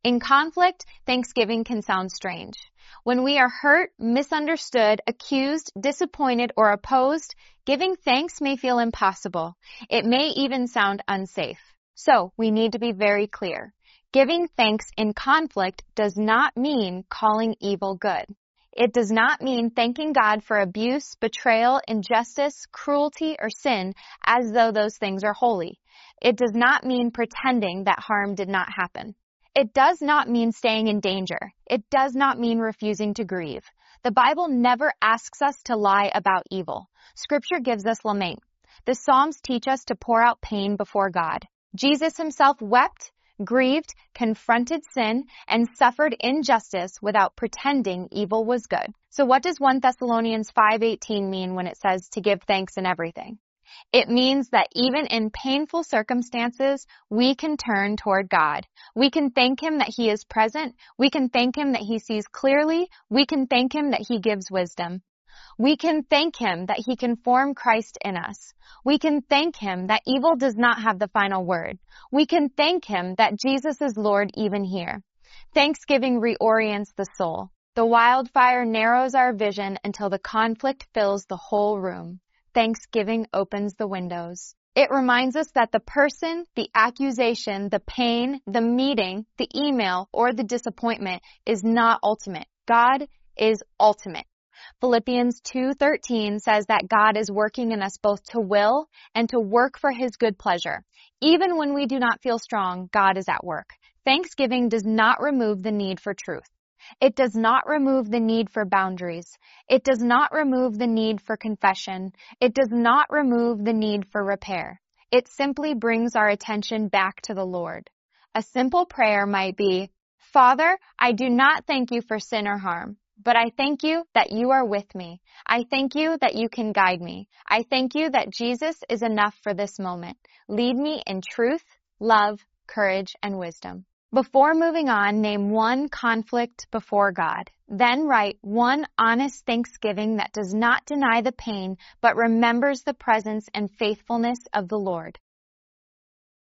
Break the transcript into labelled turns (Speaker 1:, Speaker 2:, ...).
Speaker 1: In conflict, thanksgiving can sound strange. When we are hurt, misunderstood, accused, disappointed, or opposed, giving thanks may feel impossible. It may even sound unsafe. So, we need to be very clear. Giving thanks in conflict does not mean calling evil good. It does not mean thanking God for abuse, betrayal, injustice, cruelty, or sin as though those things are holy. It does not mean pretending that harm did not happen. It does not mean staying in danger. It does not mean refusing to grieve. The Bible never asks us to lie about evil. Scripture gives us lament. The Psalms teach us to pour out pain before God. Jesus himself wept, grieved, confronted sin, and suffered injustice without pretending evil was good. So what does 1 Thessalonians 5:18 mean when it says to give thanks in everything? It means that even in painful circumstances, we can turn toward God. We can thank him that he is present. We can thank him that he sees clearly. We can thank him that he gives wisdom. We can thank him that he can form Christ in us. We can thank him that evil does not have the final word. We can thank him that Jesus is Lord even here. Thanksgiving reorients the soul. The wildfire narrows our vision until the conflict fills the whole room. Thanksgiving opens the windows. It reminds us that the person, the accusation, the pain, the meeting, the email, or the disappointment is not ultimate. God is ultimate. Philippians 2:13 says that God is working in us both to will and to work for his good pleasure. Even when we do not feel strong, God is at work. Thanksgiving does not remove the need for truth. It does not remove the need for boundaries. It does not remove the need for confession. It does not remove the need for repair. It simply brings our attention back to the Lord. A simple prayer might be, Father, I do not thank you for sin or harm, but I thank you that you are with me. I thank you that you can guide me. I thank you that Jesus is enough for this moment. Lead me in truth, love, courage, and wisdom. Before moving on, name one conflict before God. Then write one honest thanksgiving that does not deny the pain, but remembers the presence and faithfulness of the Lord.